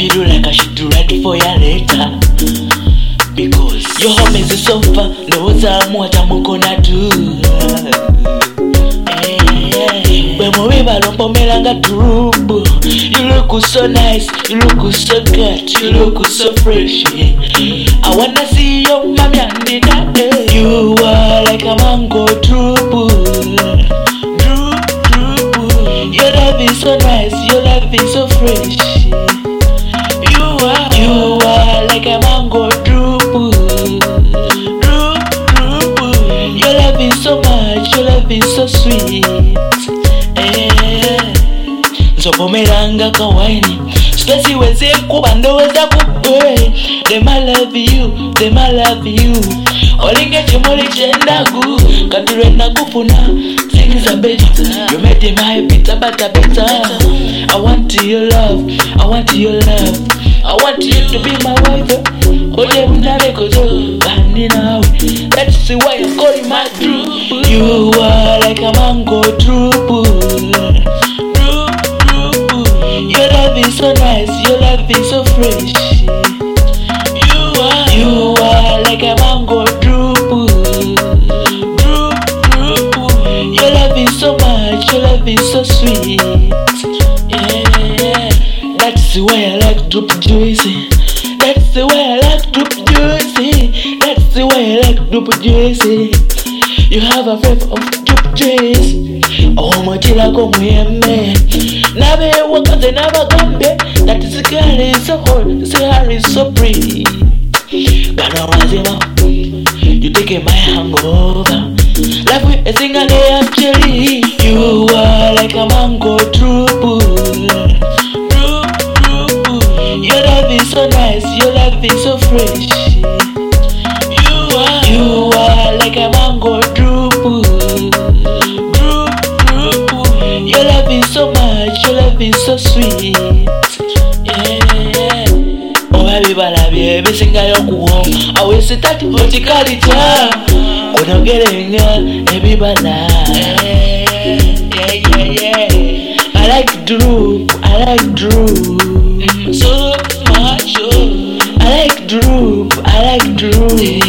feel like I should do right for you later. Because your home is so far, knows what I'm gonna do. When we were on Melanga Trubu, you look so nice, you look so good, you look so fresh. I wanna see your mommy and daddy. You are like a mango Trubu. Your love is so nice, your love is so fresh. You are like a mango Trubu. Your love is so much, your love is so sweet. Nzopomelanga kawaini Spesi weze kuba ndoweza kubwe. Them I love you, them I love you. Olinge chimoli chendagu Kadure na kufuna things are better. You made them my better, better. I want your love, I want your love. I want you to be my wife. Oye mnale kozo Bandi now. That's why I'm calling my true. You are like a mango true. Your love is so nice, your love is so fresh. You are like a mango drupu. Your love is so much, your love is so sweet. Yeah, that's the way I like drup juicy. That's the way I like drup juicy. That's the way I like drup juicy. You have a flavor of drup juice. Oh, my chila go mweme. Nabe wakaze nabagambe. That is girl is so hot, this girl is so pretty. Kana wazima, you take my hangover. Life with a single day actually. You are like a mango trupu. Your love is so nice, your love is so fresh. You are like a mango trupu. Your love is so much, your love is so sweet. Yeah. Oh baby balabi, every single yokuho. I will sit at horticulture. Kono gerenga, every bala. Yeah. I like droop, I like droop. So much, oh. I like droop, I like droop.